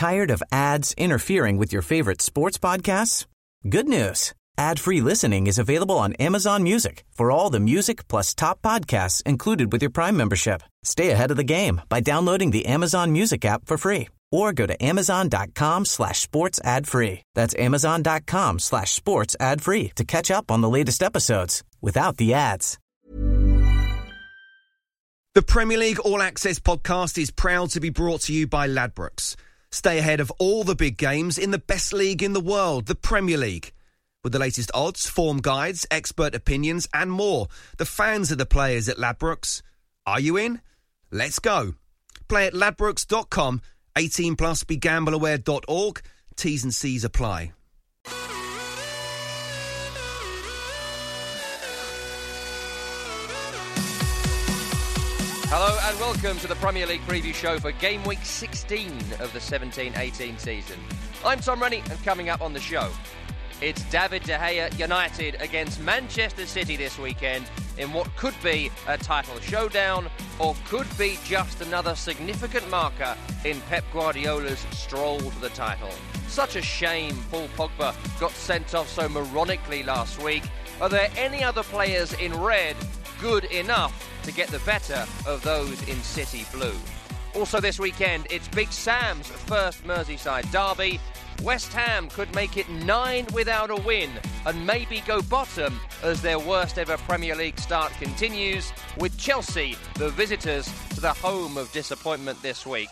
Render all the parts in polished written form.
Tired of ads interfering with your favorite sports podcasts? Good news. Ad-free listening is available on Amazon Music for all the music plus top podcasts included with your Prime membership. Stay ahead of the game by downloading the Amazon Music app for free or go to amazon.com/sports ad free. That's amazon.com/sports ad free to catch up on the latest episodes without the ads. The Premier League All Access podcast is proud to be brought to you by Ladbrokes. Stay ahead of all the big games in the best league in the world, the Premier League. With the latest odds, form guides, expert opinions and more, the fans are the players at Ladbrokes. Are you in? Let's go. Play at ladbrokes.com, 18 plus, begambleaware.org. T's and C's apply. Hello and welcome to the Premier League preview show for game week 16 of the 17-18 season. I'm Tom Rennie and coming up on the show, it's David De Gea United against Manchester City this weekend in what could be a title showdown or could be just another significant marker in Pep Guardiola's stroll to the title. Such a shame Paul Pogba got sent off so moronically last week. Are there any other players in red good enough to get the better of those in City Blue? Also this weekend, it's Big Sam's first Merseyside derby. West Ham could make it 9 without a win and maybe go bottom as their worst ever Premier League start continues, with Chelsea the visitors to the home of disappointment this week.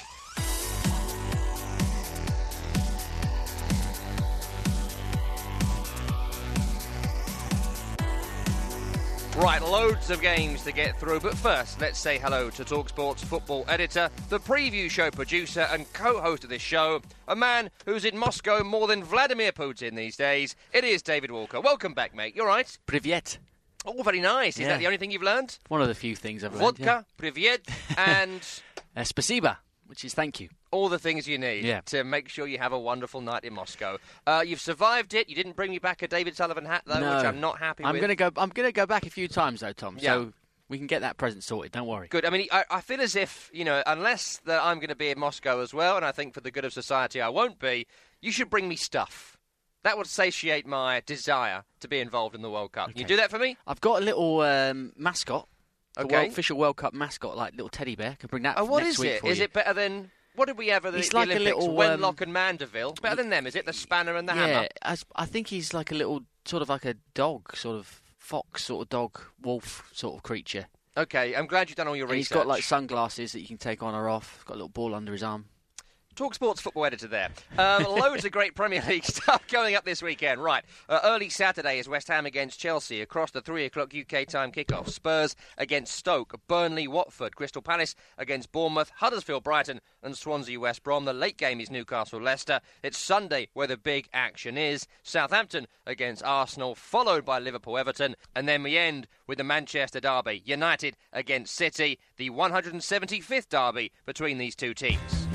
Right, loads of games to get through, but first, let's say hello to TalkSport's football editor, the preview show producer and co-host of this show, a man who's in Moscow more than Vladimir Putin these days. It is David Walker. Welcome back, mate. You all right? Privyet. Oh, very nice. Is that the only thing you've learned? One of the few things I've learned. Vodka, privyet, and... Spasiba, which is thank you. All the things you need to make sure you have a wonderful night in Moscow. You've survived it. You didn't bring me back a David Sullivan hat, though, which I'm not happy with. I'm gonna go back a few times, though, Tom. Yeah. So we can get that present sorted. Don't worry. Good. I mean, I feel as if, unless that I'm going to be in Moscow as well, and I think for the good of society I won't be, you should bring me stuff. That would satiate my desire to be involved in the World Cup. Okay. Can you do that for me? I've got a little mascot. Okay. Official World Cup mascot, like little teddy bear. Can bring that what next is week it? for Is you. it better than... What did we have at the like Olympics? A little, Wenlock and Mandeville. Better than them, is it? The spanner and the hammer? Yeah, I think he's like a little, sort of like a dog, sort of fox, sort of dog, wolf sort of creature. Okay, I'm glad you've done all your research. He's got like sunglasses that you can take on or off. He's got a little ball under his arm. TalkSport's football editor there. Loads of great Premier League stuff going up this weekend. Right, early Saturday is West Ham against Chelsea across the 3 o'clock UK time kickoff. Spurs against Stoke, Burnley, Watford, Crystal Palace against Bournemouth, Huddersfield, Brighton and Swansea, West Brom. The late game is Newcastle, Leicester. It's Sunday where the big action is. Southampton against Arsenal, followed by Liverpool, Everton. And then we end with the Manchester derby, United against City, the 175th derby between these two teams.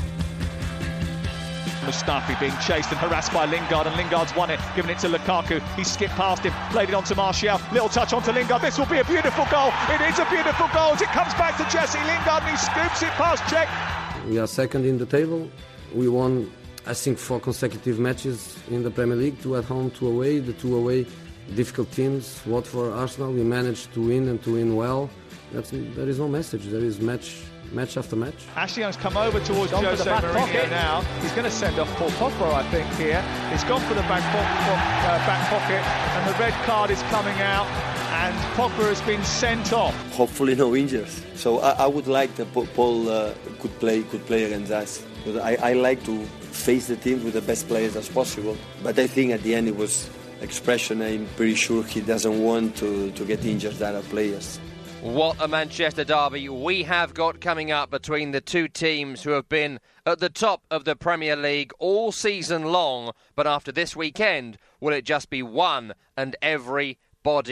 Mustafi being chased and harassed by Lingard, and Lingard's won it, given it to Lukaku. He skipped past him, played it on to Martial. Little touch onto Lingard. This will be a beautiful goal. It is a beautiful goal as it comes back to Jesse Lingard and he scoops it past Cech. We are second in the table. We won, I think, 4 consecutive matches in the Premier League, 2 at home, 2 away. The 2 away difficult teams, Watford, Arsenal. We managed to win and to win well. There is no message. There is match after match. Ashley Young's come over towards Jose Mourinho now. He's going to send off Paul Pogba, I think, here. He's gone for the back pocket, and the red card is coming out, and Pogba has been sent off. Hopefully no injuries. So I would like that Paul could play against us. I like to face the team with the best players as possible. But I think at the end it was expression. I'm pretty sure he doesn't want to get injured, that are players. What a Manchester derby we have got coming up between the two teams who have been at the top of the Premier League all season long. But after this weekend, will it just be one and everybody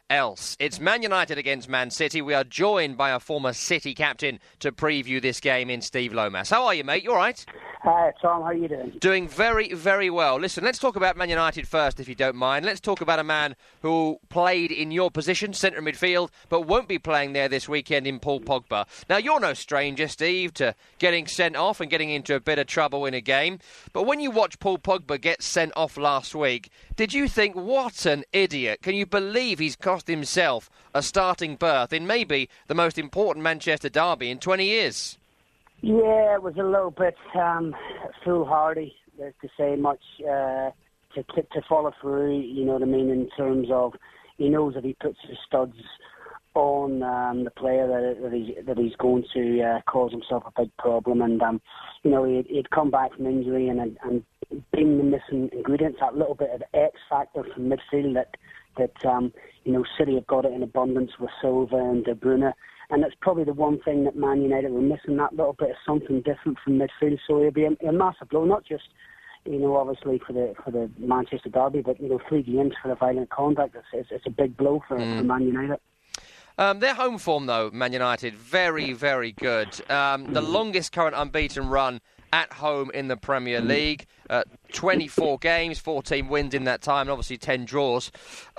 else. It's Man United against Man City. We are joined by a former City captain to preview this game in Steve Lomas. How are you, mate? You all right? Hi, Tom. How are you doing? Doing very, very well. Listen, let's talk about Man United first, if you don't mind. Let's talk about a man who played in your position, centre midfield, but won't be playing there this weekend in Paul Pogba. Now, you're no stranger, Steve, to getting sent off and getting into a bit of trouble in a game. But when you watch Paul Pogba get sent off last week, did you think, what an idiot? Can you believe he's cost himself a starting berth in maybe the most important Manchester derby in 20 years? Yeah, it was a little bit foolhardy, to say much, to follow through, you know what I mean, in terms of he knows if he puts his studs on the player that he's going to cause himself a big problem. And, you know, he'd come back from injury and being the missing ingredients, that little bit of X factor from midfield that you know, City have got it in abundance with Silva and De Bruyne. And that's probably the one thing that Man United were missing, that little bit of something different from midfield. So it'll be a massive blow, not just, you know, obviously for the Manchester derby, but, you know, 3 games for the violent conduct. It's a big blow for Man United. Their home form, though, Man United, very, very good. The longest current unbeaten run at home in the Premier League. 24 games, 14 wins in that time, and obviously 10 draws.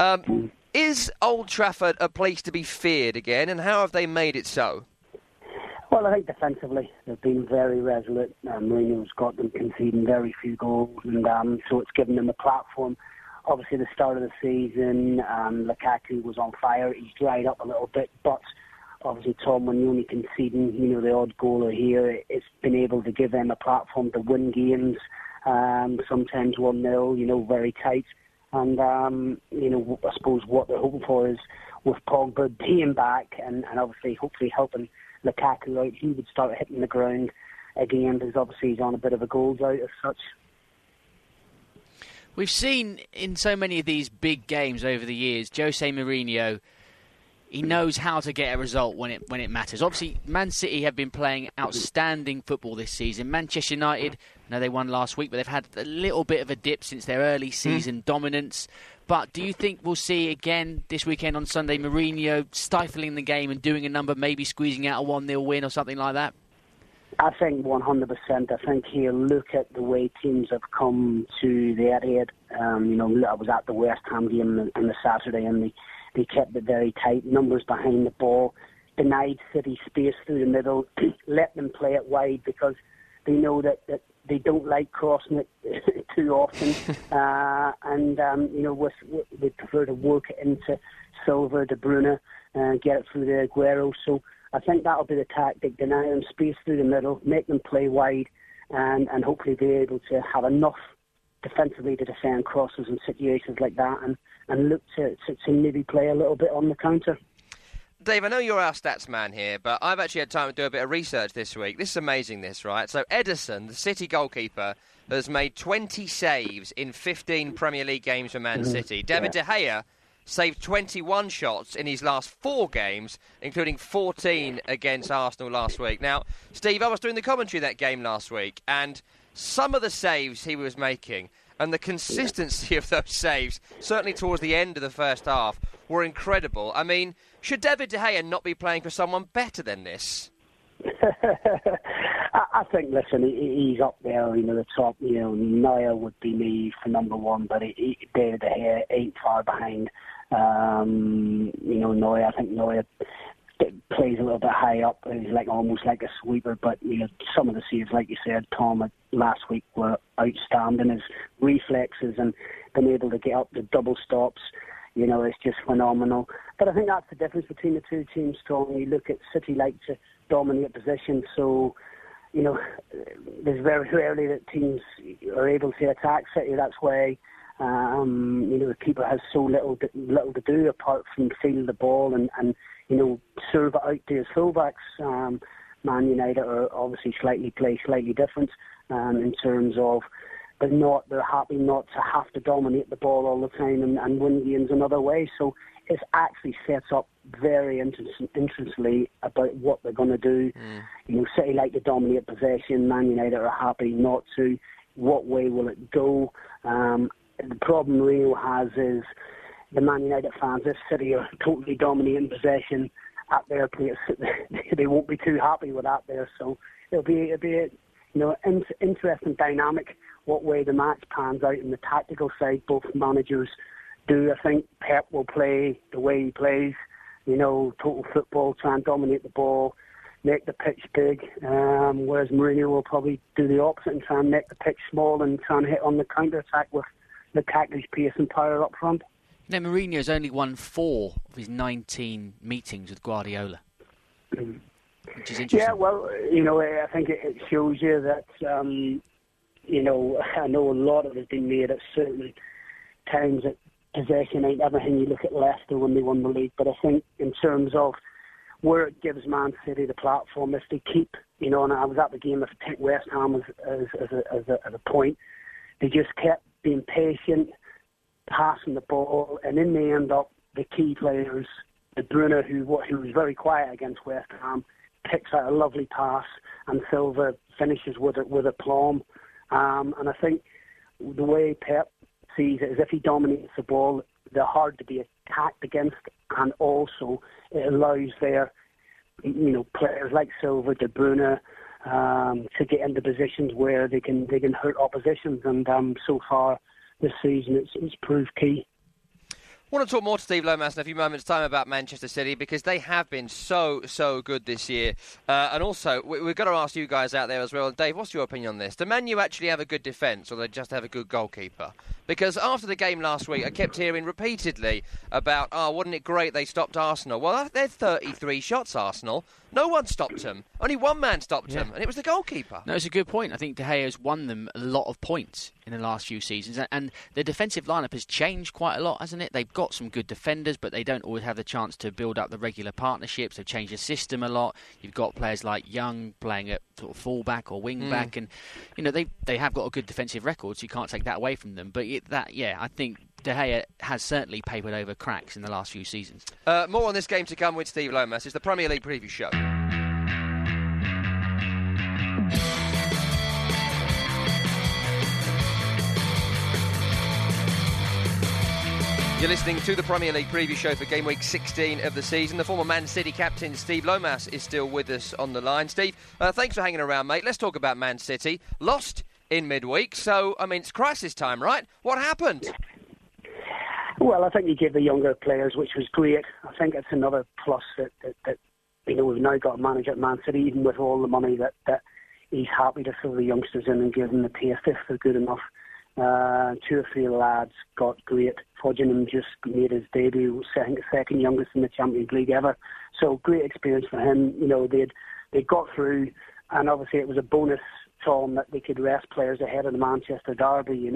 Is Old Trafford a place to be feared again, and how have they made it so? Well, I think defensively they've been very resolute. Mourinho's got them conceding very few goals, and so it's given them a platform. Obviously, the start of the season, Lukaku was on fire. He's dried up a little bit, but obviously Tom, when you're only conceding, you know, the odd goal or here, it's been able to give them a platform to win games, sometimes 1-0, you know, very tight. And, you know, I suppose what they're hoping for is with Pogba being back and obviously hopefully helping Lukaku out, he would start hitting the ground again, because obviously he's on a bit of a goal drought as such. We've seen in so many of these big games over the years, Jose Mourinho, he knows how to get a result when it matters. Obviously, Man City have been playing outstanding football this season. Manchester United, no, they won last week, but they've had a little bit of a dip since their early season dominance. But do you think we'll see again this weekend on Sunday, Mourinho stifling the game and doing a number, maybe squeezing out a 1-0 win or something like that? I think 100%. I think he'll look at the way teams have come to the Etihad. You know, I was at the West Ham game on the Saturday, and they kept it very tight, numbers behind the ball, denied City space through the middle, let them play it wide because they know that they don't like crossing it too often. You know, they prefer to work it into Silva, De Bruyne, get it through to Aguero. So I think that'll be the tactic, deny them space through the middle, make them play wide, and hopefully be able to have enough defensively to defend crosses and situations like that, and look to maybe play a little bit on the counter. Dave, I know you're our stats man here, but I've actually had time to do a bit of research this week. This is amazing, right? So Ederson, the City goalkeeper, has made 20 saves in 15 Premier League games for Man City. David De Gea saved 21 shots in his last 4 games, including 14 against Arsenal last week. Now, Steve, I was doing the commentary of that game last week, and some of the saves he was making and the consistency of those saves, certainly towards the end of the first half, were incredible. I mean, should David De Gea not be playing for someone better than this? I think, listen, he's up there, you know, the top. You know, Neuer would be me for number one, but David De Gea ain't far behind. You know, Neuer, I think Neuer plays a little bit high up. He's like almost like a sweeper, but you know, some of the saves, like you said, Tom, last week were outstanding. His reflexes and being able to get up the double stops, you know, it's just phenomenal. But I think that's the difference between the two teams, Tom. You look at City like to dominate position, so you know, there's very rarely that teams are able to attack City. That's why you know, the keeper has so little to do apart from field the ball and you know, serve it out to his fullbacks. Man United are obviously slightly different in terms of they're happy not to have to dominate the ball all the time and win games another way. So it actually sets up very interestingly about what they're going to do. You know, City like to dominate possession. Man United are happy not to. What way will it go? The problem Rio has is, the Man United fans, if City are totally dominating possession at their place, they won't be too happy with that there. So it'll be interesting dynamic what way the match pans out in the tactical side. Both managers do. I think Pep will play the way he plays, total football, try and dominate the ball, make the pitch big, whereas Mourinho will probably do the opposite and try and make the pitch small and try and hit on the counter-attack with the tactics, pace and power up front. Mourinho's only won 4 of his 19 meetings with Guardiola, which is interesting. Yeah, well, I think it shows you that, I know a lot of it has been made at certain times that possession ain't everything. You look at Leicester when they won the league, but I think in terms of where it gives Man City the platform, if they keep, and I was at the game, if take West Ham as a point, they just kept being patient, passing the ball, and in the end up, the key players, De Bruyne, who was very quiet against West Ham, picks out a lovely pass, and Silva finishes with aplomb. And I think the way Pep sees it is if he dominates the ball, they're hard to be attacked against, and also it allows their players like Silva, De Bruyne, to get into positions where they can hurt oppositions, and so far this season it's proved key. I want to talk more to Steve Lomas in a few moments' time about Manchester City, because they have been so good this year. And also, we've got to ask you guys out there as well. Dave, what's your opinion on this? Do Man U actually have a good defence, or do they just have a good goalkeeper? Because after the game last week, I kept hearing repeatedly about, wasn't it great they stopped Arsenal? Well, they're 33 shots, Arsenal. No one stopped them. Only one man stopped them, and it was the goalkeeper. No, it's a good point. I think De Gea's won them a lot of points in the last few seasons, and the defensive lineup has changed quite a lot, hasn't it? They've got some good defenders, but they don't always have the chance to build up the regular partnerships. They've changed the system a lot. You've got players like Young playing at sort of full-back or wing-back, and they have got a good defensive record, so you can't take that away from them. But I think De Gea has certainly papered over cracks in the last few seasons. More on this game to come with Steve Lomas. It's the Premier League Preview Show. You're listening to the Premier League Preview Show for Game Week 16 of the season. The former Man City captain Steve Lomas is still with us on the line. Steve, thanks for hanging around, mate. Let's talk about Man City. Lost in midweek, so, it's crisis time, right? What happened? Well, I think you give the younger players, which was great. I think it's another plus that we've now got a manager at Man City, even with all the money that he's happy to throw the youngsters in and give them the taste if they're good enough. 2 or 3 lads got great. Fodgenham just made his debut, second youngest in the Champions League ever. So great experience for him. They got through, and obviously it was a bonus for them that they could rest players ahead of the Manchester derby.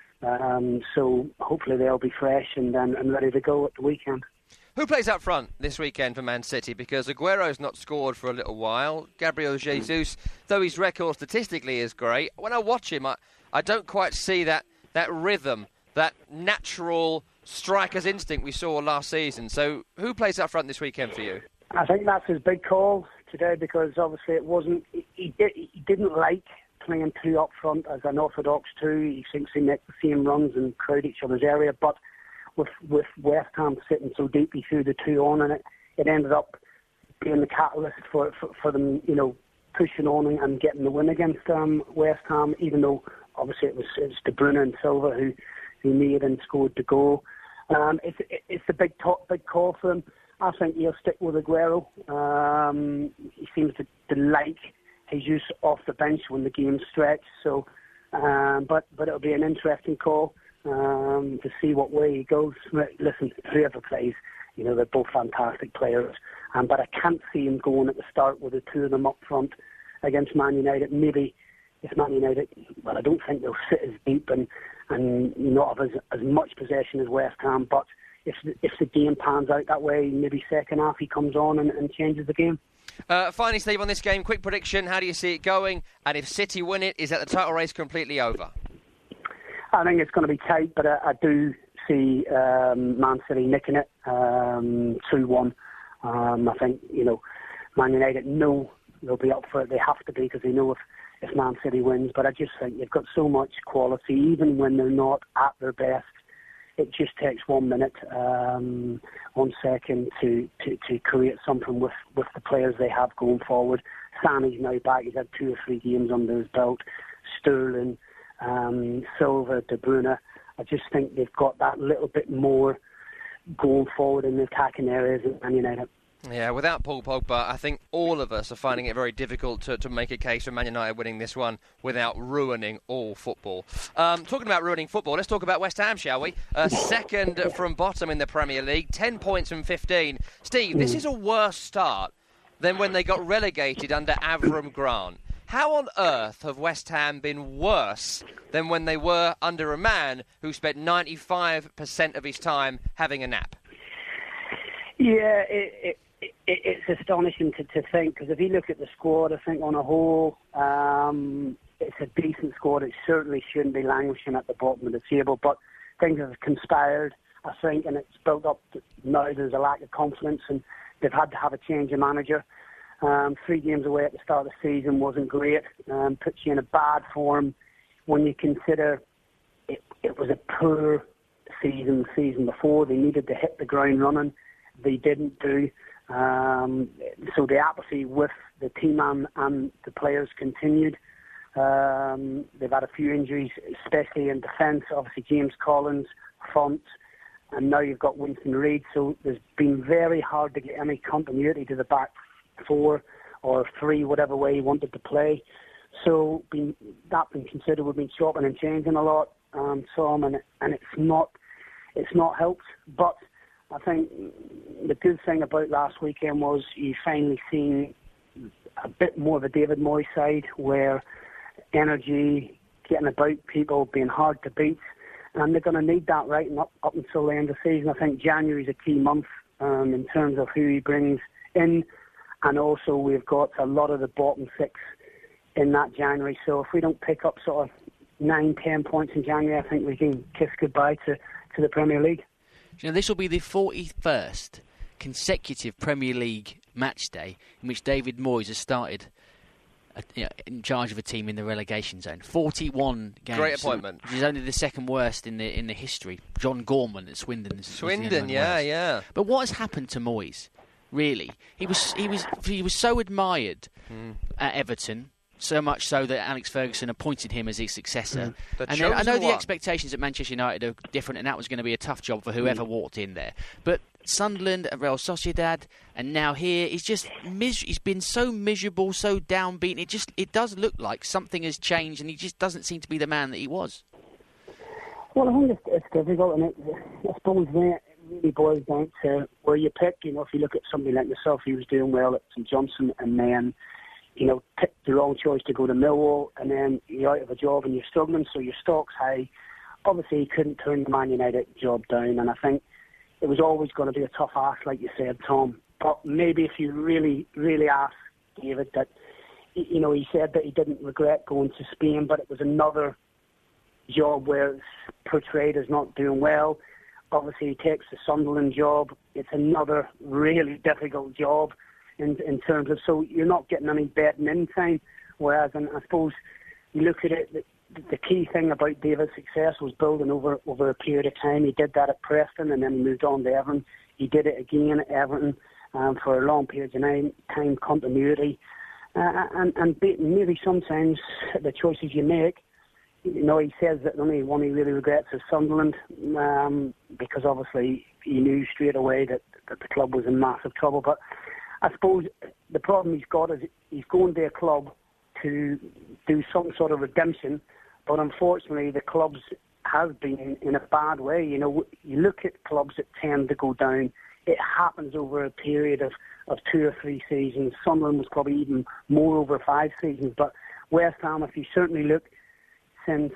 So hopefully they'll be fresh and ready to go at the weekend. Who plays up front this weekend for Man City? Because Aguero's not scored for a little while. Gabriel Jesus, though his record statistically is great, when I watch him, I don't quite see that rhythm, that natural striker's instinct we saw last season. So who plays up front this weekend for you? I think that's his big call today, because obviously it wasn't. He didn't like playing 2 up front as an orthodox 2. He thinks they make the same runs and crowd each other's area, but with West Ham sitting so deep, he threw the 2 on, and it ended up being the catalyst for them, pushing on and getting the win against West Ham, even though obviously it was De Bruyne and Silva who made and scored the goal. It's a big call for him. I think he'll stick with Aguero. He seems to like his use off the bench when the game's stretched. So, but it'll be an interesting call to see what way he goes. Listen, whoever plays, they're both fantastic players. But I can't see him going at the start with the 2 of them up front against Man United. Maybe if Man United, I don't think they'll sit as deep and not have as much possession as West Ham. But if the game pans out that way, maybe second half he comes on and changes the game. Finally, Steve, on this game, quick prediction. How do you see it going? And if City win it, is that the title race completely over? I think it's going to be tight, but I do see Man City nicking it 2-1. I think, Man United know they'll be up for it. They have to be, because they know if Man City wins. But I just think you've got so much quality, even when they're not at their best. it just takes 1 minute, 1 second to create something with the players they have going forward. Sané's now back. He's had 2 or 3 games under his belt. Sterling, Silva, De Bruyne. I just think they've got that little bit more going forward in the attacking areas at Man United. Yeah, without Paul Pogba, I think all of us are finding it very difficult to make a case for Man United winning this one without ruining all football. Talking about ruining football, let's talk about West Ham, shall we? Second from bottom in the Premier League, 10 points from 15. Steve, this is a worse start than when they got relegated under Avram Grant. How on earth have West Ham been worse than when they were under a man who spent 95% of his time having a nap? Yeah, it's astonishing to think, because if you look at the squad, I think on a whole, it's a decent squad. It certainly shouldn't be languishing at the bottom of the table, but things have conspired, I think, and it's built up. Now there's a lack of confidence, and they've had to have a change of manager. 3 games away at the start of the season wasn't great. Puts you in a bad form when you consider it was a poor season before. They needed to hit the ground running. They didn't do. So the apathy with the team and the players continued. They've had a few injuries, especially in defence. Obviously, James Collins, Font, and now you've got Winston Reid. So it's been very hard to get any continuity to the back 4 or 3, whatever way he wanted to play. So that been considered, we've been chopping and changing a lot, Tom, and it's not helped. But I think the good thing about last weekend was you finally seen a bit more of a David Moyes side, where energy, getting about people, being hard to beat, and they're going to need that right up until the end of the season. I think January is a key month in terms of who he brings in, and also we've got a lot of the bottom 6 in that January. So if we don't pick up sort of 9-10 points in January, I think we can kiss goodbye to the Premier League. You know, this will be the 41st consecutive Premier League match day in which David Moyes has started in charge of a team in the relegation zone. 41 games. Great appointment. Which is only the second worst in the history. John Gorman at Swindon. Swindon, yeah. But what has happened to Moyes? Really, he was so admired at Everton. So much so that Alex Ferguson appointed him as his successor. And then I know the expectations at Manchester United are different, and that was going to be a tough job for whoever walked in there. But Sunderland, Real Sociedad, and now here, he's been so miserable, so downbeaten. It does look like something has changed, and he just doesn't seem to be the man that he was. Well, I think it's difficult, and I suppose it really boils down to where you pick. You know, if you look at somebody like yourself, he was doing well at St Johnstone, and then picked the wrong choice to go to Millwall, and then you're out of a job and you're struggling, so your stock's high. Obviously, he couldn't turn the Man United job down, and I think it was always going to be a tough ask, like you said, Tom. But maybe if you really, really ask David, that, he said that he didn't regret going to Spain, but it was another job where it's portrayed as not doing well. Obviously, he takes the Sunderland job. It's another really difficult job. In terms of, so you're not getting any betting in time, whereas, and I suppose you look at it, the key thing about David's success was building over a period of time. He did that at Preston, and then he moved on to Everton. He did it again at Everton for a long period of time, continuity, and maybe sometimes the choices you make. He says that the only one he really regrets is Sunderland, because obviously he knew straight away that the club was in massive trouble. But I suppose the problem he's got is he's going to a club to do some sort of redemption, but unfortunately the clubs have been in a bad way. You look at clubs that tend to go down, it happens over a period of 2 or 3 seasons. Sunderland was probably even more over 5 seasons, but West Ham, if you certainly look since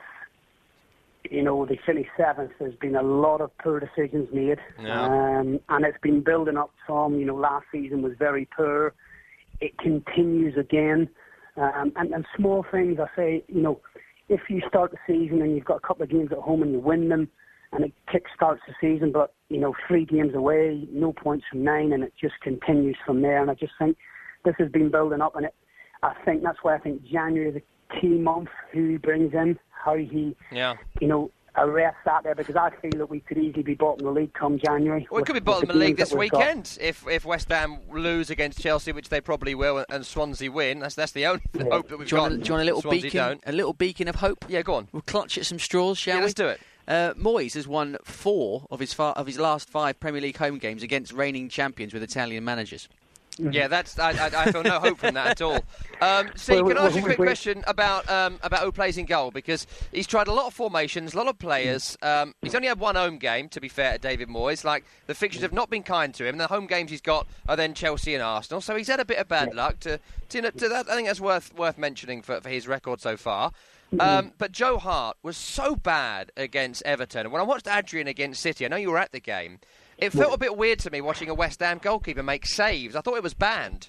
they finished 7th, there's been a lot of poor decisions made. Yeah. And it's been building up, Tom. Last season was very poor. It continues again. And small things, I say, if you start the season and you've got a couple of games at home and you win them, and it kick-starts the season, but, 3 games away, no points from 9, and it just continues from there. And I just think this has been building up, and I think that's why I think January is a key month, who he brings in, how he, arrest that there, because I feel that we could easily be bottom of the league come January. Well, it could be bottom of the league this weekend if West Ham lose against Chelsea, which they probably will, and Swansea win. That's the only hope that we've got. Do you want a little beacon of hope? Yeah, go on. We'll clutch at some straws, shall we? Let's do it. Moyes has won 4 of his last 5 Premier League home games against reigning champions with Italian managers. Yeah, I feel no hope from that at all. Steve, can I ask you a quick question about who plays in goal? Because he's tried a lot of formations, a lot of players. He's only had 1 home game, to be fair to David Moyes. Like, the fixtures have not been kind to him. The home games he's got are then Chelsea and Arsenal. So he's had a bit of bad luck. To that, I think that's worth mentioning for his record so far. But Joe Hart was so bad against Everton. And when I watched Adrian against City, I know you were at the game, it felt a bit weird to me watching a West Ham goalkeeper make saves. I thought it was banned.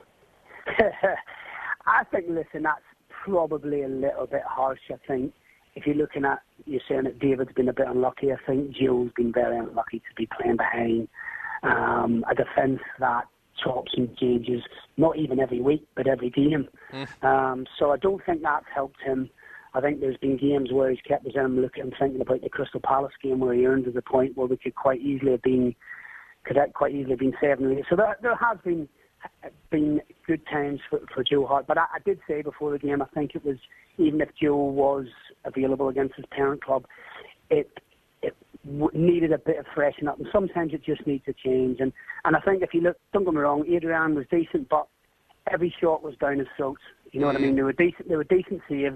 I think, listen, that's probably a little bit harsh. I think if you're looking at, you're saying that David's been a bit unlucky. I think Joe's been very unlucky to be playing behind a defence that chops and changes, not even every week, but every game. So I don't think that's helped him. I think there's been games where he's kept his arm looking and thinking about the Crystal Palace game where he earned to the point where we could quite easily have been 7-8. So there has been good times for Joe Hart. But I did say before the game, I think it was, even if Joe was available against his parent club, it needed a bit of freshen up, and sometimes it just needs to change. And I think if you look, don't get me wrong, Adrian was decent, but every shot was down his throat. You know what I mean? They were decent saves.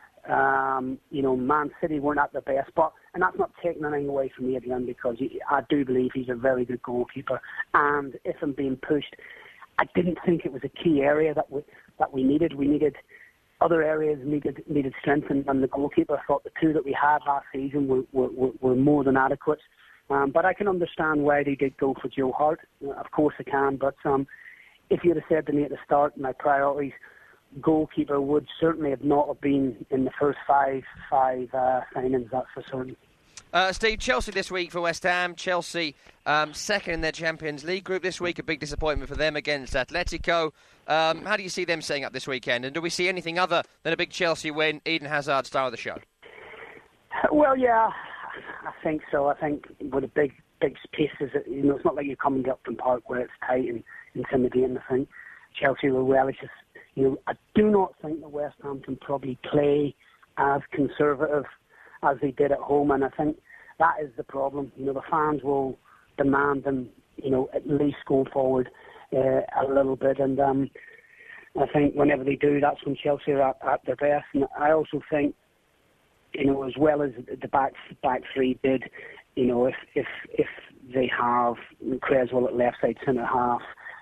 Man City weren't at their best, and that's not taking anything away from Adrian, because I do believe he's a very good goalkeeper. And if I'm being pushed, I didn't think it was a key area that we needed. We needed other areas needed strength, and the goalkeeper, I thought the 2 that we had last season were more than adequate. But I can understand why they did go for Joe Hart. Of course I can. But if you'd have said to me at the start, my priorities, goalkeeper would certainly have not been in the first five signings, that's for certain. Steve, Chelsea this week for West Ham. Chelsea second in their Champions League group this week. A big disappointment for them against Atletico. How do you see them setting up this weekend? And do we see anything other than a big Chelsea win, Eden Hazard star of the show? Well, yeah, I think so. I think with a big spaces, it's not like you're coming up from Park where it's tight and intimidating. I think Chelsea will relish this. I do not think that West Ham can probably play as conservative as they did at home, and I think that is the problem. The fans will demand them, at least go forward a little bit, and I think whenever they do, that's when Chelsea are at their best. And I also think, as well as the back 3 did, if they have Creswell at left side centre half,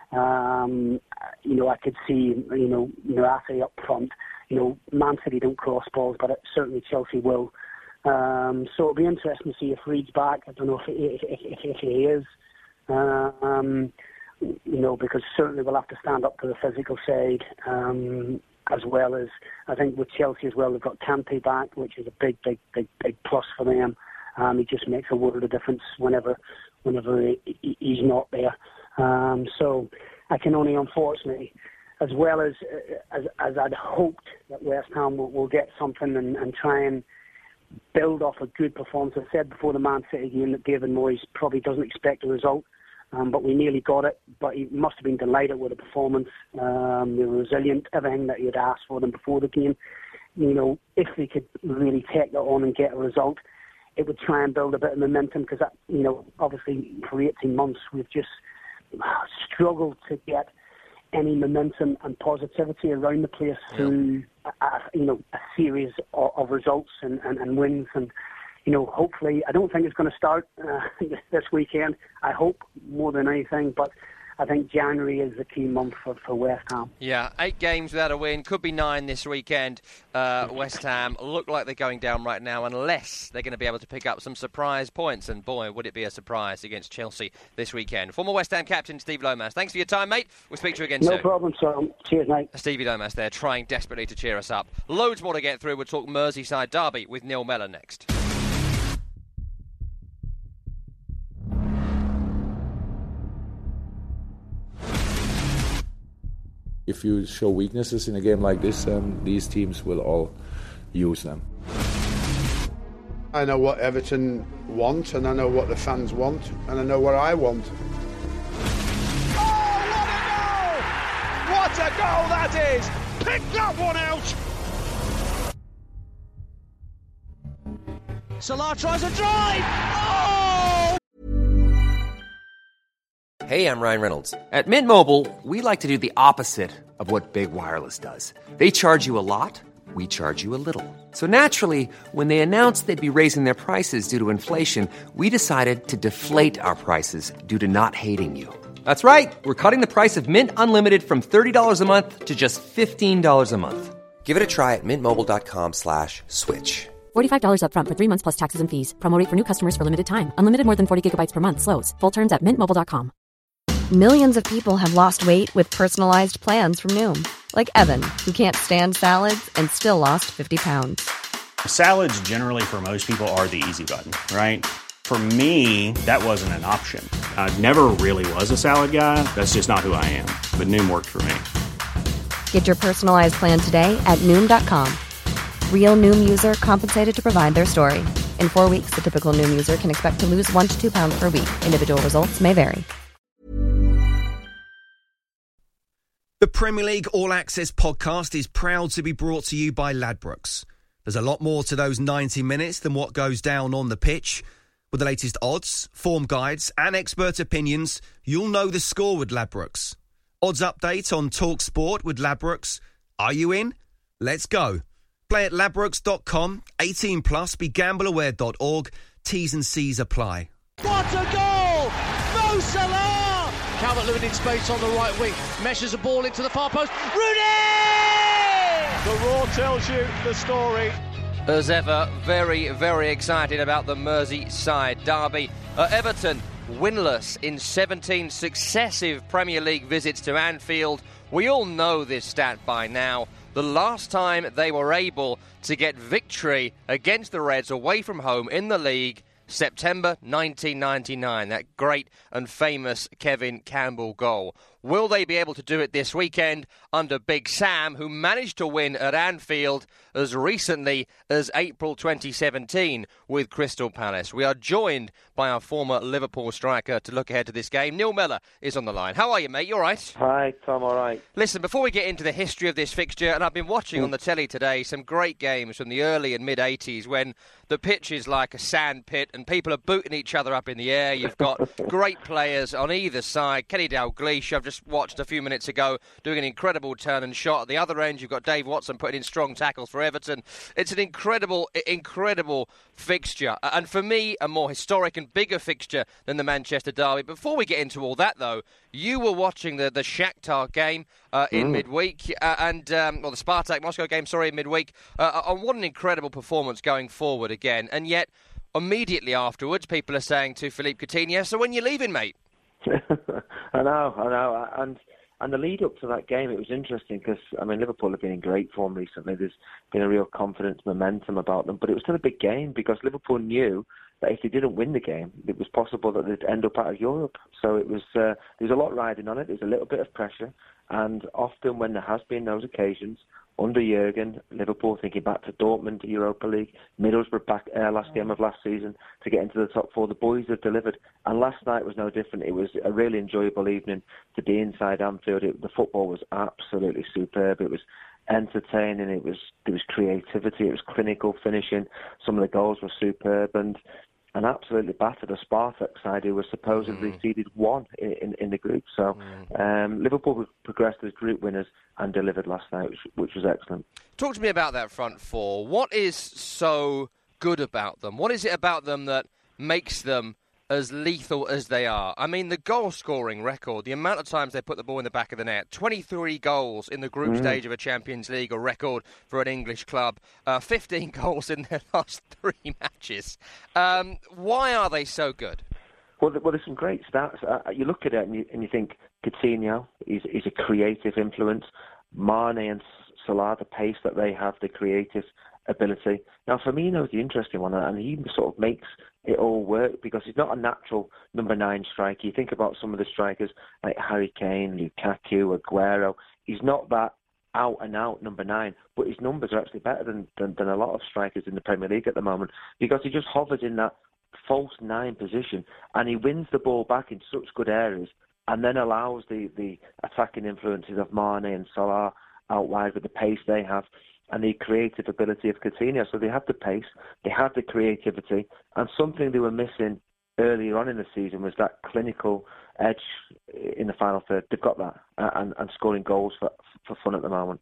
I could see, Ate up front. Man City don't cross balls, but certainly Chelsea will. So it'll be interesting to see if Reed's back. I don't know if he is. Because certainly we'll have to stand up to the physical side, as well as, I think with Chelsea as well, they've got Kante back, which is a big plus for them. He just makes a world of difference whenever he's not there. So I can only, unfortunately, as well as I'd hoped that West Ham will get something and try and build off a good performance. I said before the Man City game that David Moyes probably doesn't expect a result, but we nearly got it. But he must have been delighted with the performance. They were resilient, everything that he had asked for them before the game. If they could really take that on and get a result, it would try and build a bit of momentum, because obviously for 18 months we've just struggled to get any momentum and positivity around the place through a series of results and wins. And hopefully, I don't think it's going to start this weekend. I hope more than anything, but I think January is the key month for West Ham. Yeah, 8 games without a win. Could be 9 this weekend. West Ham look like they're going down right now, unless they're going to be able to pick up some surprise points. And boy, would it be a surprise against Chelsea this weekend. Former West Ham captain Steve Lomas. Thanks for your time, mate. We'll speak to you again soon. No problem, sir. Cheers, mate. Stevie Lomas there, trying desperately to cheer us up. Loads more to get through. We'll talk Merseyside derby with Neil Mellor next. If you show weaknesses in a game like this, these teams will all use them. I know what Everton want, and I know what the fans want, and I know what I want. Oh, what a goal that is! Pick that one out! Salah tries a drive! Oh! Hey, I'm Ryan Reynolds. At Mint Mobile, we like to do the opposite of what Big Wireless does. They charge you a lot, we charge you a little. So naturally, when they announced they'd be raising their prices due to inflation, we decided to deflate our prices due to not hating you. That's right. We're cutting the price of Mint Unlimited from $30 a month to just $15 a month. Give it a try at mintmobile.com/switch. $45 up front for 3 months plus taxes and fees. Promo rate for new customers for limited time. Unlimited more than 40 gigabytes per month. Slows full terms at mintmobile.com. Millions of people have lost weight with personalized plans from Noom. Like Evan, who can't stand salads and still lost 50 pounds. Salads generally for most people are the easy button, right? For me, that wasn't an option. I never really was a salad guy. That's just not who I am. But Noom worked for me. Get your personalized plan today at Noom.com. Real Noom user compensated to provide their story. In 4 weeks, the typical Noom user can expect to lose 1 to 2 pounds per week. Individual results may vary. The Premier League All Access podcast is proud to be brought to you by Ladbrokes. There's a lot more to those 90 minutes than what goes down on the pitch. With the latest odds, form guides and expert opinions, you'll know the score with Ladbrokes. Odds update on Talk Sport with Ladbrokes. Are you in? Let's go. Play at ladbrokes.com, 18 plus, begambleaware.org. T's and C's apply. What a goal! Mo Salah! Calvert-Lewin in space on the right wing. Meshes a ball into the far post. Rooney! The Raw tells you the story. As ever, very, very excited about the Merseyside derby. Everton winless in 17 successive Premier League visits to Anfield. We all know this stat by now. The last time they were able to get victory against the Reds away from home in the league, September 1999, that great and famous Kevin Campbell goal. Will they be able to do it this weekend under Big Sam, who managed to win at Anfield as recently as April 2017 with Crystal Palace? We are joined by our former Liverpool striker to look ahead to this game. Neil Mellor is on the line. How are you, mate? You all right? Hi, Tom, all right. Listen, before we get into the history of this fixture, and I've been watching on the telly today some great games from the early and mid-80s when the pitch is like a sand pit and people are booting each other up in the air. You've got great players on either side. Kenny Dalglish, I've just watched a few minutes ago, doing an incredible turn and shot. At the other end, you've got Dave Watson putting in strong tackles for Everton. It's an incredible fixture. And for me, a more historic and bigger fixture than the Manchester derby. Before we get into all that, though, you were watching the Shakhtar game in midweek, or the Spartak Moscow game, in midweek. And what an incredible performance going forward again. And yet, immediately afterwards, people are saying to Philippe Coutinho, so when you leaving, mate? I know. And the lead up to that game, it was interesting because, Liverpool have been in great form recently. There's been a real confidence, momentum about them. But it was still a big game because Liverpool knew that if they didn't win the game, it was possible that they'd end up out of Europe. So it was there was a lot riding on it. There's a little bit of pressure. And often when there has been those occasions, under Jurgen, Liverpool, thinking back to Dortmund, the Europa League, Middlesbrough back last game of last season to get into the top four. The boys have delivered, and last night was no different. It was a really enjoyable evening to be inside Anfield. The football was absolutely superb. It was entertaining. There was creativity. It was clinical finishing. Some of the goals were superb, and absolutely battered a Spartak side who was supposedly seeded one in the group. So Liverpool progressed as group winners and delivered last night, which was excellent. Talk to me about that front four. What is so good about them? What is it about them that makes them as lethal as they are? The goal-scoring record, the amount of times they put the ball in the back of the net, 23 goals in the group stage of a Champions League, a record for an English club, 15 goals in their last 3 matches. Why are they so good? Well, there's some great stats. You look at it and you think Coutinho is a creative influence. Mane and Salah, the pace that they have, the creative ability. Now, Firmino's the interesting one, and he sort of makes it all work because he's not a natural number 9 striker. You think about some of the strikers like Harry Kane, Lukaku, Aguero. He's not that out-and-out number 9, but his numbers are actually better than a lot of strikers in the Premier League at the moment, because he just hovers in that false 9 position, and he wins the ball back in such good areas, and then allows the attacking influences of Mane and Salah out wide with the pace they have, and the creative ability of Coutinho. So they have the pace, they have the creativity, and something they were missing earlier on in the season was that clinical edge in the final third. They've got that, and scoring goals for fun at the moment.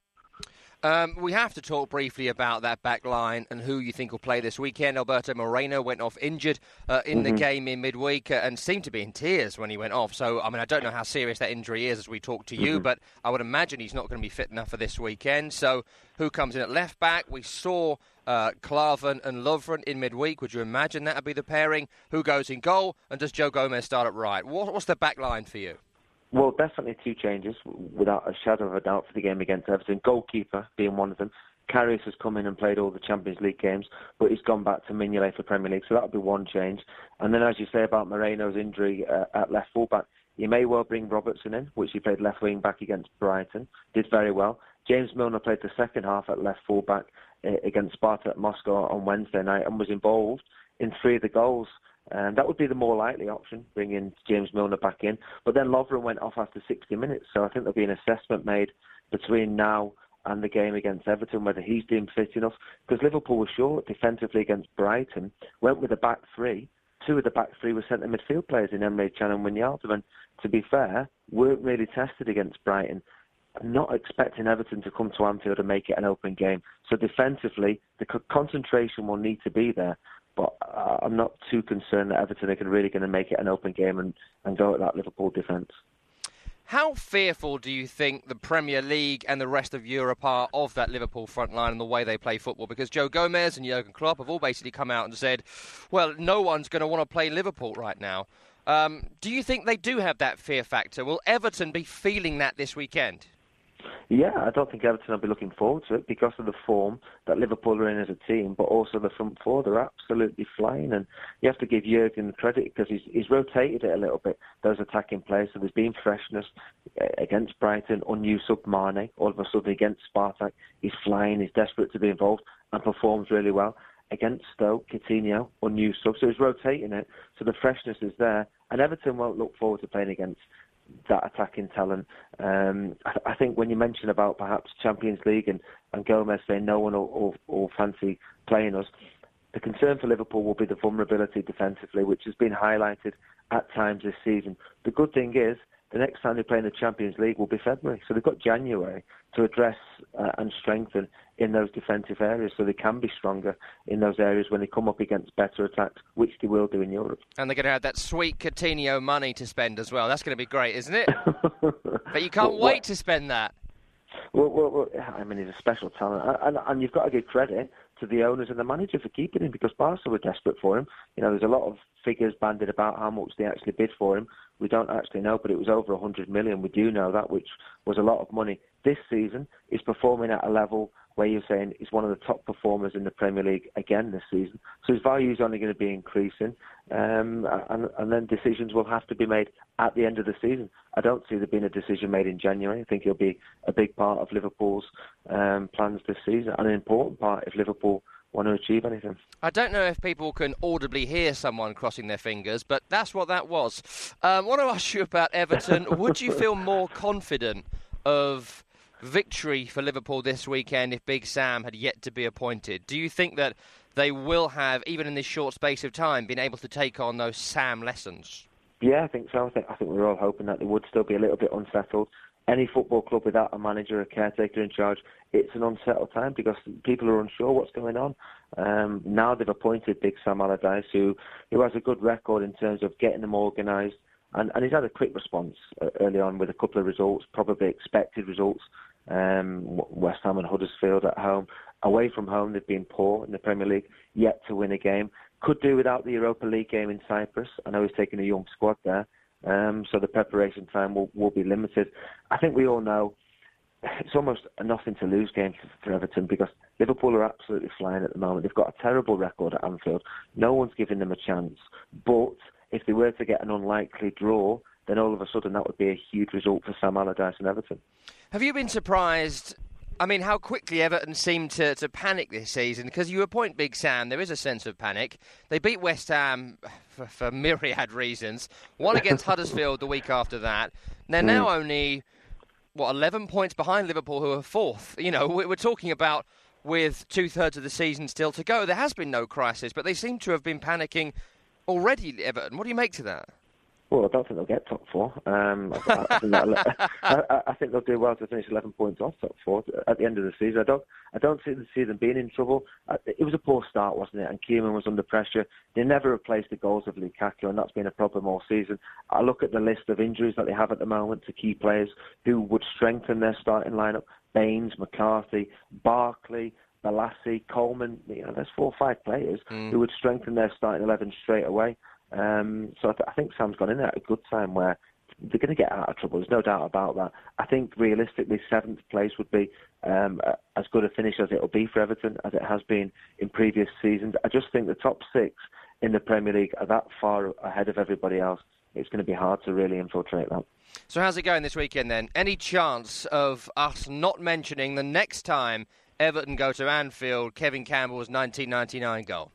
We have to talk briefly about that back line and who you think will play this weekend. Alberto Moreno went off injured in the game in midweek and seemed to be in tears when he went off. So, I mean, I don't know how serious that injury is as we talk to you, but I would imagine he's not going to be fit enough for this weekend. So, who comes in at left back? We saw Klavan and Lovren in midweek. Would you imagine that would be the pairing? Who goes in goal? And does Joe Gomez start at right? What's the back line for you? Well, definitely 2 changes, without a shadow of a doubt, for the game against Everton. Goalkeeper being one of them. Karius has come in and played all the Champions League games, but he's gone back to Mignolet for Premier League, so that'll be one change. And then, as you say about Moreno's injury at left full-back, you may well bring Robertson in, which he played left wing-back against Brighton. Did very well. James Milner played the second half at left full-back against Spartak Moscow on Wednesday night and was involved in 3 of the goals. And that would be the more likely option, bringing James Milner back in. But then Lovren went off after 60 minutes, so I think there'll be an assessment made between now and the game against Everton, whether he's deemed fit enough. Because Liverpool was short defensively against Brighton, went with a back 3. 2 of the back 3 were centre midfield players in Emre Can and Wijnaldum, and to be fair, weren't really tested against Brighton. I'm not expecting Everton to come to Anfield and make it an open game. So defensively, the concentration will need to be there. But I'm not too concerned that Everton are really going to make it an open game and go at that Liverpool defence. How fearful do you think the Premier League and the rest of Europe are of that Liverpool front line and the way they play football? Because Joe Gomez and Jurgen Klopp have all basically come out and said, well, no one's going to want to play Liverpool right now. Do you think they do have that fear factor? Will Everton be feeling that this weekend? Yeah, I don't think Everton will be looking forward to it because of the form that Liverpool are in as a team, but also the front four. They're absolutely flying, and you have to give Jurgen credit because he's rotated it a little bit, those attacking players. So there's been freshness against Brighton, unused sub Mane. All of a sudden against Spartak, he's flying, he's desperate to be involved and performs really well. Against Stoke, Coutinho, unused sub. So he's rotating it, so the freshness is there. And Everton won't look forward to playing against that attacking talent. I think when you mention about perhaps Champions League and Gomez saying no one will fancy playing us, the concern for Liverpool will be the vulnerability defensively, which has been highlighted at times this season. The good thing is, the next time they play in the Champions League will be February. So they've got January to address and strengthen in those defensive areas so they can be stronger in those areas when they come up against better attacks, which they will do in Europe. And they're going to have that sweet Coutinho money to spend as well. That's going to be great, isn't it? But you can't wait to spend that. Well, I mean, he's a special talent. And you've got to give credit to the owners and the manager for keeping him because Barca were desperate for him. You know, there's a lot of figures bandied about how much they actually bid for him. We don't actually know, but it was over 100 million. We do know that, which was a lot of money. This season, he's performing at a level where you're saying he's one of the top performers in the Premier League again this season. So his value is only going to be increasing, and then decisions will have to be made at the end of the season. I don't see there being a decision made in January. I think he'll be a big part of Liverpool's plans this season, and an important part if Liverpool want to achieve anything. I don't know if people can audibly hear someone crossing their fingers, but that's what that was. I want to ask you about Everton. Would you feel more confident of victory for Liverpool this weekend if Big Sam had yet to be appointed? Do you think that they will have, even in this short space of time, been able to take on those Sam lessons? Yeah, I think so. I think we're all hoping that they would still be a little bit unsettled. Any football club without a manager, a caretaker in charge, it's an unsettled time because people are unsure what's going on. Now they've appointed Big Sam Allardyce, who has a good record in terms of getting them organised, and he's had a quick response early on with a couple of results, probably expected results. West Ham and Huddersfield at home. Away from home, they've been poor in the Premier League, yet to win a game. Could do without the Europa League game in Cyprus. I know he's taking a young squad there, so the preparation time will be limited. I think we all know it's almost a nothing-to-lose game for Everton because Liverpool are absolutely flying at the moment. They've got a terrible record at Anfield. No one's giving them a chance. But if they were to get an unlikely draw, then all of a sudden that would be a huge result for Sam Allardyce and Everton. Have you been surprised I mean, how quickly Everton seemed to panic this season, because you appoint Big Sam, there is a sense of panic. They beat West Ham for myriad reasons. Won against Huddersfield the week after that. They're now only, 11 points behind Liverpool, who are fourth. You know, we're talking about with 2/3 of the season still to go. There has been no crisis, but they seem to have been panicking already, Everton. What do you make to that? Well, I don't think they'll get top four. I think they'll do well to finish 11 points off top four at the end of the season. I don't see them being in trouble. It was a poor start, wasn't it? And Koeman was under pressure. They never replaced the goals of Lukaku, and that's been a problem all season. I look at the list of injuries that they have at the moment to key players who would strengthen their starting lineup: Baines, McCarthy, Barkley, Balassi, Coleman. You know, there's 4 or 5 players who would strengthen their starting 11 straight away. So I think Sam's gone in there at a good time where they're going to get out of trouble. There's no doubt about that. I think realistically 7th place would be as good a finish as it'll be for Everton as it has been in previous seasons. I just think the top 6 in the Premier League are that far ahead of everybody else. It's going to be hard to really infiltrate that. So how's it going this weekend then? Any chance of us not mentioning the next time Everton go to Anfield, Kevin Campbell's 1999 goal?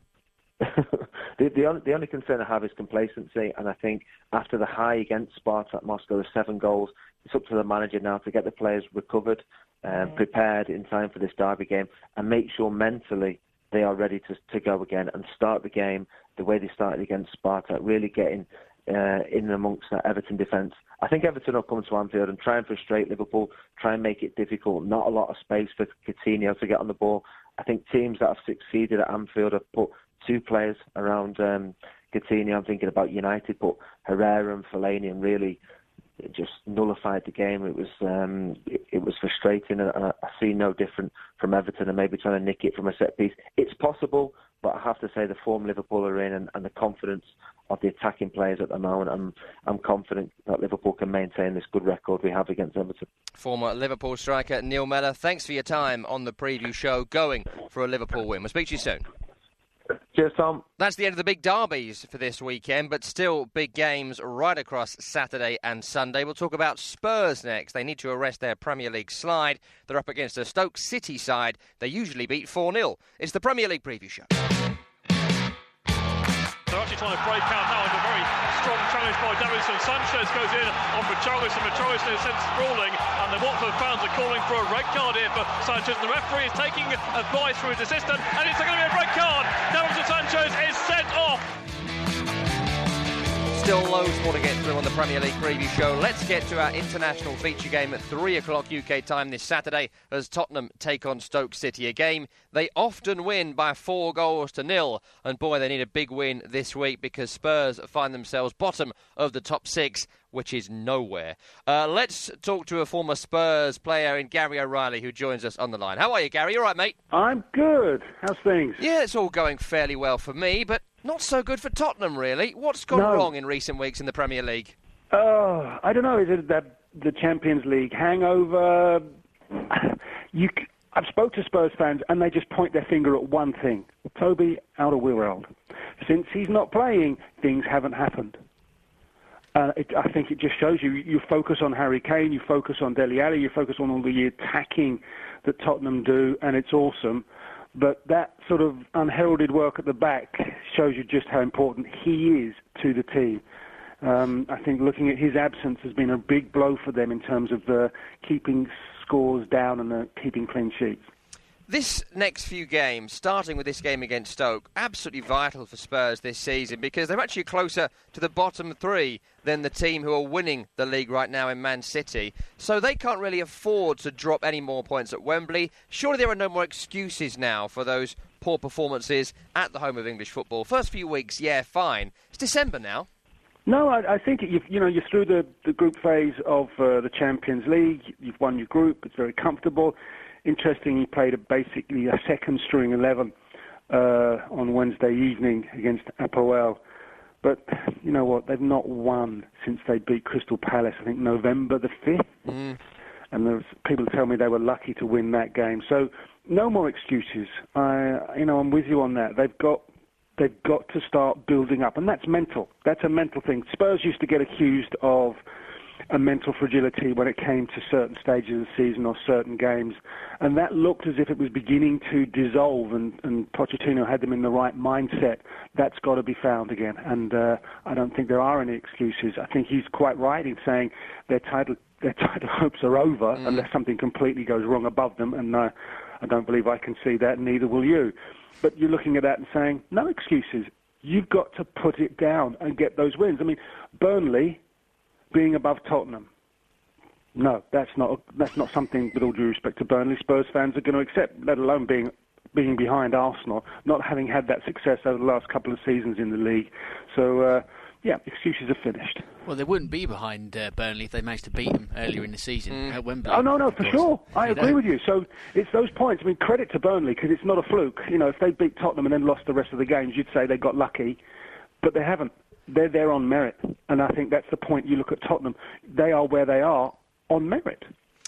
The only concern I have is complacency, and I think after the high against Spartak Moscow, the 7 goals, it's up to the manager now to get the players recovered, prepared in time for this derby game, and make sure mentally they are ready to go again and start the game the way they started against Spartak, really getting in amongst that Everton defence. I think Everton will come to Anfield and try and frustrate Liverpool, try and make it difficult, not a lot of space for Coutinho to get on the ball. I think teams that have succeeded at Anfield have put 2 players around Coutinho. I'm thinking about United, but Herrera and Fellaini, and really just nullified the game. It was frustrating, and I see no different from Everton and maybe trying to nick it from a set piece. It's possible, but I have to say the form Liverpool are in and the confidence of the attacking players at the moment, I'm confident that Liverpool can maintain this good record we have against Everton. Former Liverpool striker Neil Mellor, thanks for your time on the preview show, going for a Liverpool win. We'll speak to you soon. Cheers, Tom. That's the end of the big derbies for this weekend, but still big games right across Saturday and Sunday. We'll talk about Spurs next. They need to arrest their Premier League slide. They're up against a Stoke City side they usually beat 4-0. It's the Premier League Preview Show. They're actually trying to break out now into a very strong challenge by Davinson Sanchez. Goes in on Richarlison. Richarlison is sent sprawling, and the Watford fans are calling for a red card here for Sanchez. The referee is taking advice from his assistant, and it's going to be a red card. Davinson Sanchez is sent off. Still loads more to get through on the Premier League Preview Show. Let's get to our international feature game at 3 o'clock UK time this Saturday as Tottenham take on Stoke City. A game they often win by 4-0, and boy, they need a big win this week because Spurs find themselves bottom of the top 6, which is nowhere. Let's talk to a former Spurs player in Gary O'Reilly who joins us on the line. How are you, Gary? You all right, mate? I'm good. How's things? Yeah, it's all going fairly well for me, but not so good for Tottenham, really. What's gone wrong in recent weeks in the Premier League? I don't know. Is it that the Champions League hangover? I've spoke to Spurs fans, and they just point their finger at one thing. Toby Alderweireld. Since he's not playing, things haven't happened. I think it just shows you focus on Harry Kane, you focus on Dele Alli, you focus on all the attacking that Tottenham do, and it's awesome. But that sort of unheralded work at the back shows you just how important he is to the team. I think looking at his absence has been a big blow for them in terms of keeping scores down and keeping clean sheets. This next few games, starting with this game against Stoke, absolutely vital for Spurs this season because they're actually closer to the bottom 3 than the team who are winning the league right now in Man City. So they can't really afford to drop any more points at Wembley. Surely there are no more excuses now for those poor performances at the home of English football. First few weeks, yeah, fine. It's December now. No, I think you're through the group phase of the Champions League. You've won your group. It's very comfortable. Interesting, he played basically a second string 11 on Wednesday evening against Apoel. But you know what? They've not won since they beat Crystal Palace, I think November the 5th. And there's people tell me they were lucky to win that game. So no more excuses. I'm with you on that. They've got to start building up. And that's mental. That's a mental thing. Spurs used to get accused of a mental fragility when it came to certain stages of the season or certain games. And that looked as if it was beginning to dissolve, and Pochettino had them in the right mindset. That's got to be found again. And I don't think there are any excuses. I think he's quite right in saying their title hopes are over unless something completely goes wrong above them. And I don't believe I can see that, neither will you. But you're looking at that and saying, no excuses. You've got to put it down and get those wins. I mean, Burnley being above Tottenham. No, that's not something, with all due respect to Burnley, Spurs fans are going to accept, let alone being behind Arsenal, not having had that success over the last couple of seasons in the league. So, excuses are finished. Well, they wouldn't be behind Burnley if they managed to beat them earlier in the season at Wembley. Oh, no, for sure. I agree with you. So it's those points. I mean, credit to Burnley, because it's not a fluke. You know, if they beat Tottenham and then lost the rest of the games, you'd say they got lucky. But they haven't. They're there on merit. And I think that's the point. You look at Tottenham. They are where they are on merit.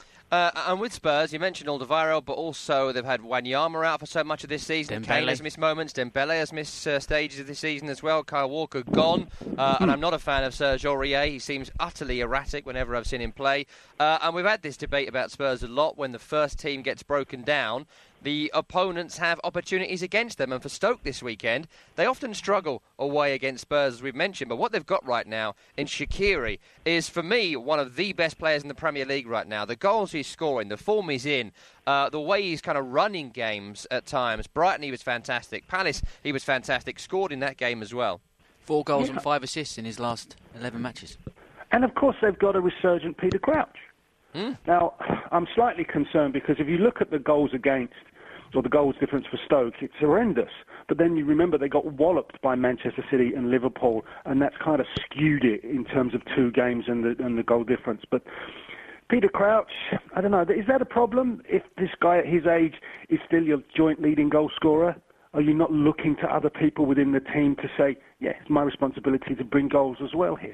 And with Spurs, you mentioned Alderweireld, but also they've had Wanyama out for so much of this season. Kane has missed moments. Dembele has missed stages of this season as well. Kyle Walker gone. And I'm not a fan of Serge Aurier. He seems utterly erratic whenever I've seen him play. And we've had this debate about Spurs a lot. When the first team gets broken down, the opponents have opportunities against them. And for Stoke this weekend, they often struggle away against Spurs, as we've mentioned. But what they've got right now in Shaqiri is, for me, one of the best players in the Premier League right now. The goals he's scoring, the form he's in, the way he's kind of running games at times. Brighton, he was fantastic. Palace, he was fantastic. Scored in that game as well. 4 goals and 5 assists in his last 11 matches. And, of course, they've got a resurgent Peter Crouch. Now, I'm slightly concerned because if you look at the goals against, or the goals difference for Stoke, it's horrendous. But then you remember they got walloped by Manchester City and Liverpool, and that's kind of skewed it in terms of 2 games and the goal difference. But Peter Crouch, I don't know, is that a problem? If this guy at his age is still your joint leading goal scorer, are you not looking to other people within the team to say, yeah, it's my responsibility to bring goals as well here?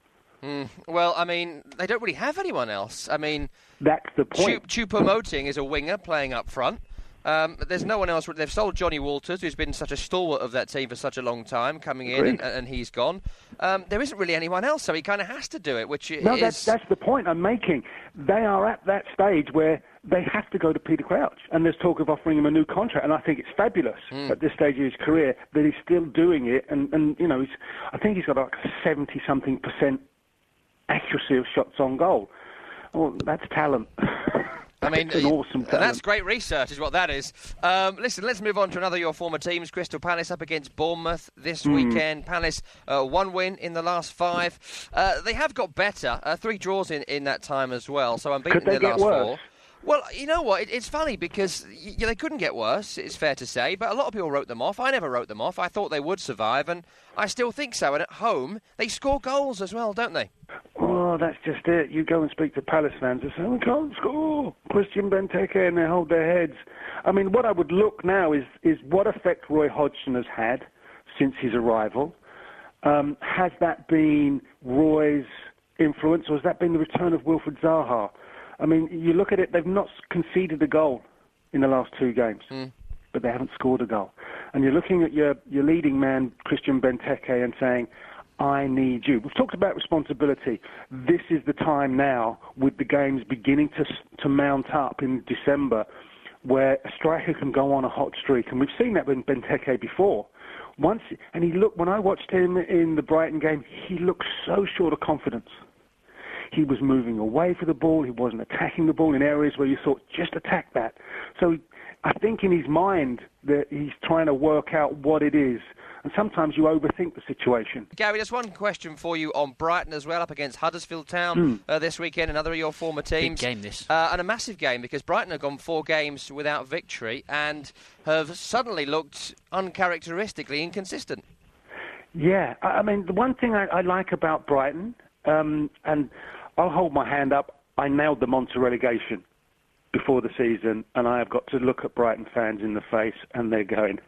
Well, I mean, they don't really have anyone else. I mean, that's the point. Choupo-Moting is a winger playing up front. There's no one else. They've sold Johnny Walters, who's been such a stalwart of that team for such a long time, coming in, and he's gone. There isn't really anyone else, so he kind of has to do it, which is... No, that's the point I'm making. They are at that stage where they have to go to Peter Crouch, and there's talk of offering him a new contract, and I think it's fabulous at this stage of his career that he's still doing it, and you know, I think he's got like 70-something% accuracy of shots on goal. Well, that's talent. I mean, an awesome talent. That's great research, is what that is. Listen, let's move on to another of your former teams. Crystal Palace up against Bournemouth this weekend. Palace, 1 win in the last 5. They have got better. 3 draws in that time as well, so unbeaten in their last 4. Well, you know what? It's funny because they couldn't get worse, it's fair to say, but a lot of people wrote them off. I never wrote them off. I thought they would survive, and I still think so. And at home, they score goals as well, don't they? Oh, that's just it. You go and speak to Palace fans and say, we can't score. Christian Benteke, and they hold their heads. I mean, what I would look now is what effect Roy Hodgson has had since his arrival. Has that been Roy's influence, or has that been the return of Wilfried Zaha? I mean, you look at it, they've not conceded a goal in the last 2 games, but they haven't scored a goal. And you're looking at your leading man, Christian Benteke, and saying, I need you. We've talked about responsibility. This is the time now, with the games beginning to mount up in December, where a striker can go on a hot streak. And we've seen that with Benteke before. When I watched him in the Brighton game, he looked so short of confidence. He was moving away from the ball. He wasn't attacking the ball in areas where you thought, just attack that. So I think in his mind that he's trying to work out what it is. And sometimes you overthink the situation. Gary, just one question for you on Brighton as well, up against Huddersfield Town this weekend, another of your former teams. Big game this. And a massive game, because Brighton have gone 4 games without victory and have suddenly looked uncharacteristically inconsistent. Yeah, I mean, the one thing I like about Brighton, and I'll hold my hand up, I nailed them onto relegation before the season, and I have got to look at Brighton fans in the face, and they're going,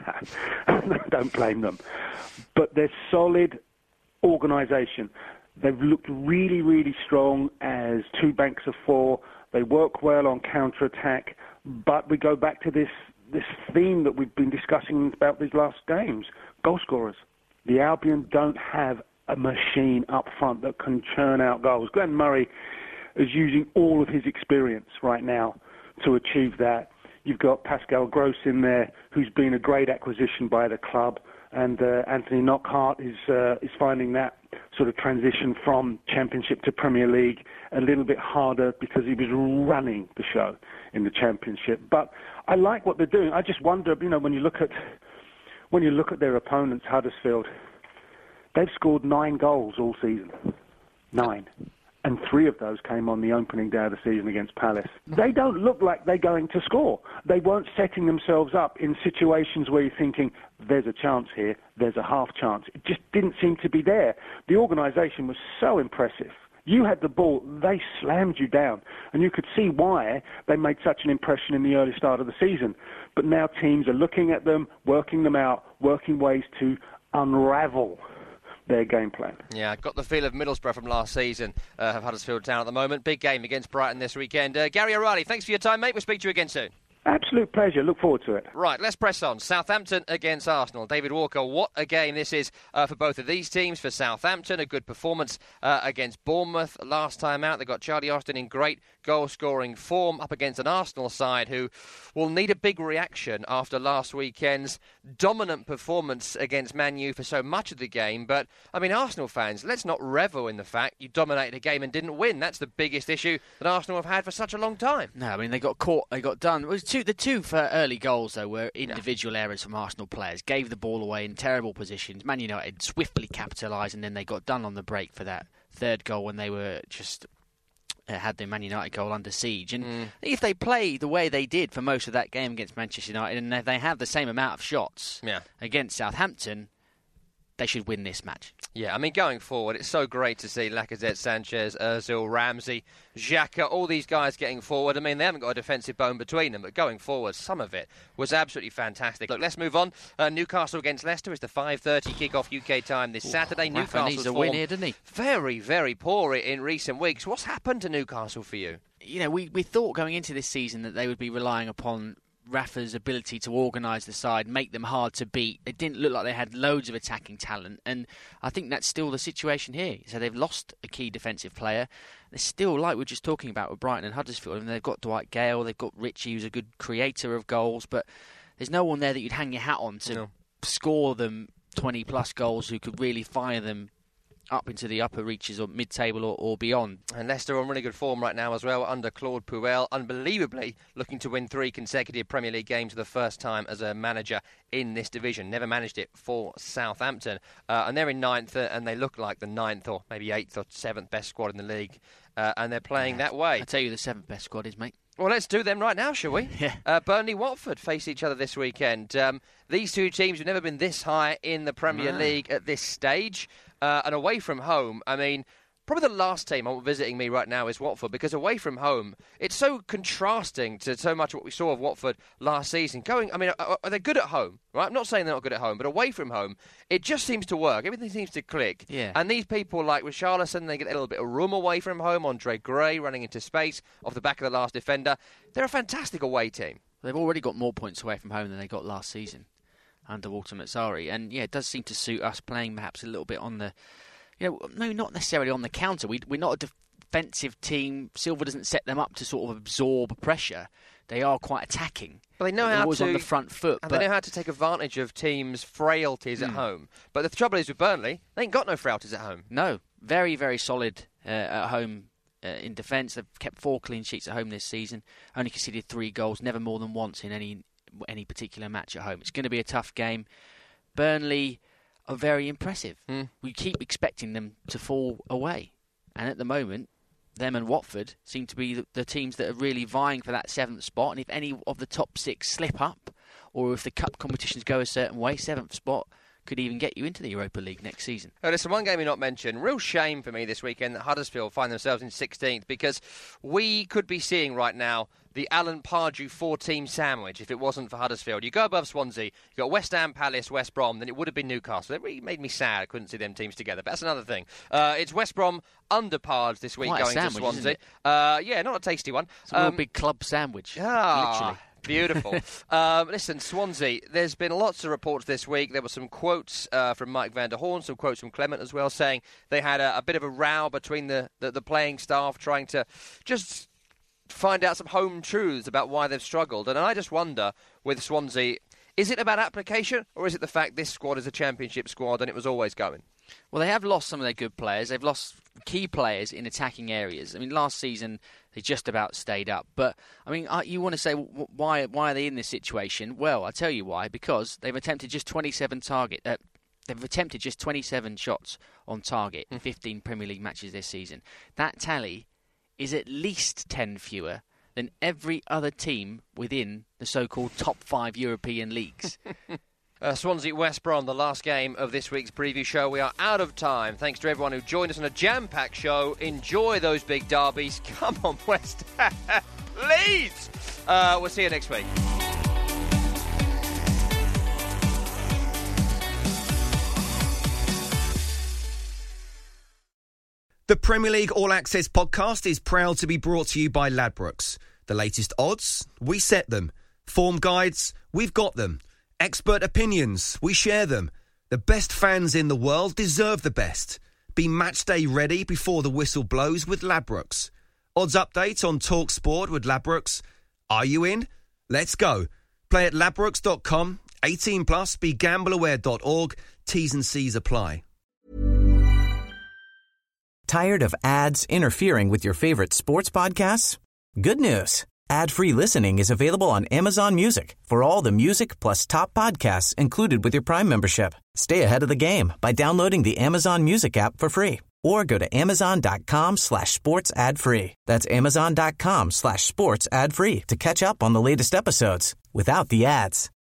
don't blame them. But they're solid organisation. They've looked really, really strong as 2 banks of 4. They work well on counter-attack, but we go back to this theme that we've been discussing about these last games, goal scorers. The Albion don't have a machine up front that can churn out goals. Glenn Murray is using all of his experience right now to achieve that. You've got Pascal Gross in there, who's been a great acquisition by the club, and Anthony Knockaert is finding that sort of transition from Championship to Premier League a little bit harder because he was running the show in the Championship. But I like what they're doing. I just wonder, when you look at their opponents, Huddersfield, they've scored 9 goals all season. 9. And 3 of those came on the opening day of the season against Palace. They don't look like they're going to score. They weren't setting themselves up in situations where you're thinking, there's a chance here, there's a half chance. It just didn't seem to be there. The organisation was so impressive. You had the ball, they slammed you down. And you could see why they made such an impression in the early start of the season. But now teams are looking at them, working them out, working ways to unravel their game plan. Yeah, got the feel of Middlesbrough from last season, have Huddersfield Town at the moment. Big game against Brighton this weekend. Gary O'Reilly, thanks for your time, mate. We'll speak to you again soon. Absolute pleasure. Look forward to it. Right, let's press on. Southampton against Arsenal. David Walker, what a game this is for both of these teams. For Southampton, a good performance against Bournemouth last time out. They got Charlie Austin in great goal-scoring form up against an Arsenal side who will need a big reaction after last weekend's dominant performance against Man U for so much of the game. But, I mean, Arsenal fans, let's not revel in the fact you dominated a game and didn't win. That's the biggest issue that Arsenal have had for such a long time. No, I mean, they got caught, they got done. It was the two for early goals, though, were individual errors from Arsenal players. Gave the ball away in terrible positions. Man United swiftly capitalised, and then they got done on the break for that third goal when they were just had the Man United goal under siege. And if they play the way they did for most of that game against Manchester United, and they have the same amount of shots against Southampton, they should win this match. Yeah, I mean, going forward, it's so great to see Lacazette, Sanchez, Ozil, Ramsey, Xhaka, all these guys getting forward. I mean, they haven't got a defensive bone between them, but going forward, some of it was absolutely fantastic. Look, let's move on. Newcastle against Leicester is the 5:30 kick-off UK time this Saturday. Newcastle needs a win here, doesn't he? Very, very poor in recent weeks. What's happened to Newcastle for you? You know, we thought going into this season that they would be relying upon Rafa's ability to organise the side, make them hard to beat. They didn't look like they had loads of attacking talent, and I think that's still the situation here. So they've lost a key defensive player. They're still, like we're just talking about with Brighton and Huddersfield, I mean, they've got Dwight Gale, they've got Richie, who's a good creator of goals, but there's no one there that you'd hang your hat on to score them 20-plus goals who could really fire them up into the upper reaches or mid-table or beyond. And Leicester are on really good form right now as well under Claude Puel, unbelievably looking to win 3 consecutive Premier League games for the first time as a manager in this division. Never managed it for Southampton. And they're in 9th, and they look like the 9th or maybe 8th or 7th best squad in the league. And they're playing that way. I'll tell you the 7th best squad is, mate. Well, let's do them right now, shall we? Yeah. Burnley-Watford face each other this weekend. These two teams have never been this high in the Premier League at this stage. And away from home, I mean, probably the last team visiting me right now is Watford, because away from home, it's so contrasting to so much of what we saw of Watford last season. Are they good at home? Right? I'm not saying they're not good at home, but away from home, it just seems to work. Everything seems to click. Yeah. And these people like Richarlison, they get a little bit of room away from home. Andre Gray running into space off the back of the last defender. They're a fantastic away team. They've already got more points away from home than they got last season under Walter Mazzarri. And yeah, it does seem to suit us playing perhaps a little bit on the, no, not necessarily on the counter. We're not a defensive team. Silva doesn't set them up to sort of absorb pressure. They are quite attacking. But they know how always to on the front foot. And they know how to take advantage of teams' frailties at home. But the trouble is with Burnley, they ain't got no frailties at home. No, very, very solid at home in defence. They've kept 4 clean sheets at home this season. Only conceded 3 goals, never more than once in any particular match at home. It's going to be a tough game. Burnley are very impressive. We keep expecting them to fall away. And at the moment, them and Watford seem to be the teams that are really vying for that 7th spot. And if any of the top 6 slip up, or if the cup competitions go a certain way, 7th spot could even get you into the Europa League next season. Oh, listen, one game we not mentioned. Real shame for me this weekend that Huddersfield find themselves in 16th, because we could be seeing right now the Alan Pardew 4-team sandwich if it wasn't for Huddersfield. You go above Swansea, you got West Ham, Palace, West Brom, then it would have been Newcastle. It really made me sad I couldn't see them teams together, but that's another thing. It's West Brom under Pards this week going sandwich, to Swansea. isn't it? Yeah, not a tasty one. It's a real big club sandwich, literally. Beautiful. Listen, Swansea, there's been lots of reports this week. There were some quotes from Mike van der Horn, some quotes from Clement as well, saying they had a bit of a row between the playing staff trying to just find out some home truths about why they've struggled. And I just wonder, with Swansea, is it about application or is it the fact this squad is a championship squad and it was always going? Well, they have lost some of their good players. They've lost key players in attacking areas. I mean, last season they just about stayed up. But, I mean, you want to say, why are they in this situation? Well, I'll tell you why. Because they've attempted just 27 shots on target in 15 Premier League matches this season. That tally is at least 10 fewer than every other team within the so-called top 5 European leagues. Swansea West Brom, the last game of this week's preview show. We are out of time. Thanks to everyone who joined us on a jam-packed show. Enjoy those big derbies. Come on, West Ham, please. We'll see you next week. The Premier League All Access podcast is proud to be brought to you by Ladbrokes. The latest odds, we set them. Form guides, we've got them. Expert opinions, we share them. The best fans in the world deserve the best. Be match day ready before the whistle blows with Ladbrokes. Odds update on Talk Sport with Ladbrokes. Are you in? Let's go. Play at ladbrokes.com. 18 plus. BeGambleAware.org. T's and C's apply. Tired of ads interfering with your favorite sports podcasts? Good news. Ad-free listening is available on Amazon Music for all the music plus top podcasts included with your Prime membership. Stay ahead of the game by downloading the Amazon Music app for free or go to amazon.com/sports ad free. That's amazon.com/sports ad free to catch up on the latest episodes without the ads.